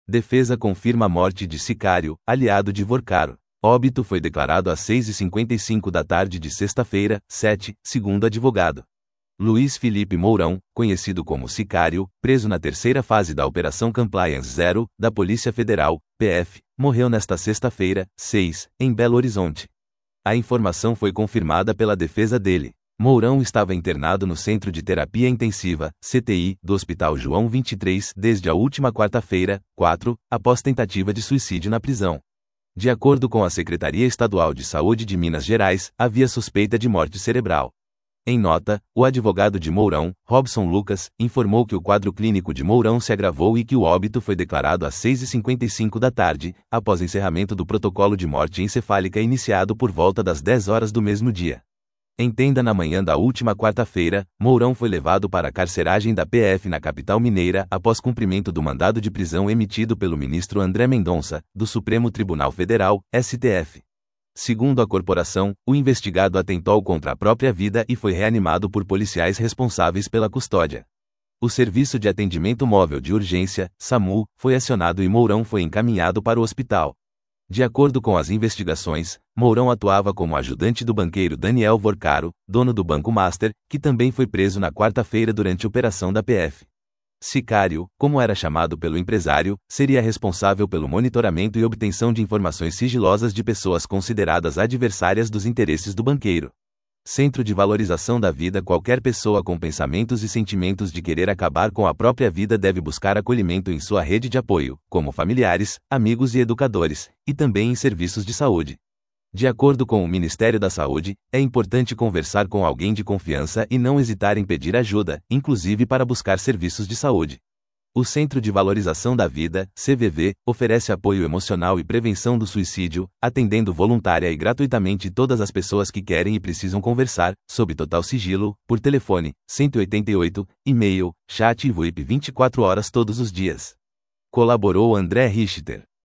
Defesa confirma a morte de Sicário, aliado de Vorcaro. Óbito foi declarado às 6h55 da tarde de sexta-feira, 7, segundo advogado. Luiz Felipe Mourão, conhecido como Sicário, preso na terceira fase da Operação Compliance Zero, da Polícia Federal, PF, morreu nesta sexta-feira, 6, em Belo Horizonte. A informação foi confirmada pela defesa dele. Mourão estava internado no Centro de Terapia Intensiva, CTI, do Hospital João 23 desde a última quarta-feira, 4, após tentativa de suicídio na prisão. De acordo com a Secretaria Estadual de Saúde de Minas Gerais, havia suspeita de morte cerebral. Em nota, o advogado de Mourão, Robson Lucas, informou que o quadro clínico de Mourão se agravou e que o óbito foi declarado às 6h55 da tarde, após encerramento do protocolo de morte encefálica iniciado por volta das 10 horas do mesmo dia. Em tenda na manhã da última quarta-feira, Mourão foi levado para a carceragem da PF na capital mineira após cumprimento do mandado de prisão emitido pelo ministro André Mendonça, do Supremo Tribunal Federal, STF. Segundo a corporação, o investigado atentou contra a própria vida e foi reanimado por policiais responsáveis pela custódia. O Serviço de Atendimento Móvel de Urgência, SAMU, foi acionado e Mourão foi encaminhado para o hospital. De acordo com as investigações, Mourão atuava como ajudante do banqueiro Daniel Vorcaro, dono do Banco Master, que também foi preso na quarta-feira durante a operação da PF. Sicário, como era chamado pelo empresário, seria responsável pelo monitoramento e obtenção de informações sigilosas de pessoas consideradas adversárias dos interesses do banqueiro. Centro de Valorização da Vida. Qualquer pessoa com pensamentos e sentimentos de querer acabar com a própria vida deve buscar acolhimento em sua rede de apoio, como familiares, amigos e educadores, e também em serviços de saúde. De acordo com o Ministério da Saúde, é importante conversar com alguém de confiança e não hesitar em pedir ajuda, inclusive para buscar serviços de saúde. O Centro de Valorização da Vida, CVV, oferece apoio emocional e prevenção do suicídio, atendendo voluntária e gratuitamente todas as pessoas que querem e precisam conversar, sob total sigilo, por telefone, 188, e-mail, chat e VoIP 24 horas todos os dias. Colaborou André Richter.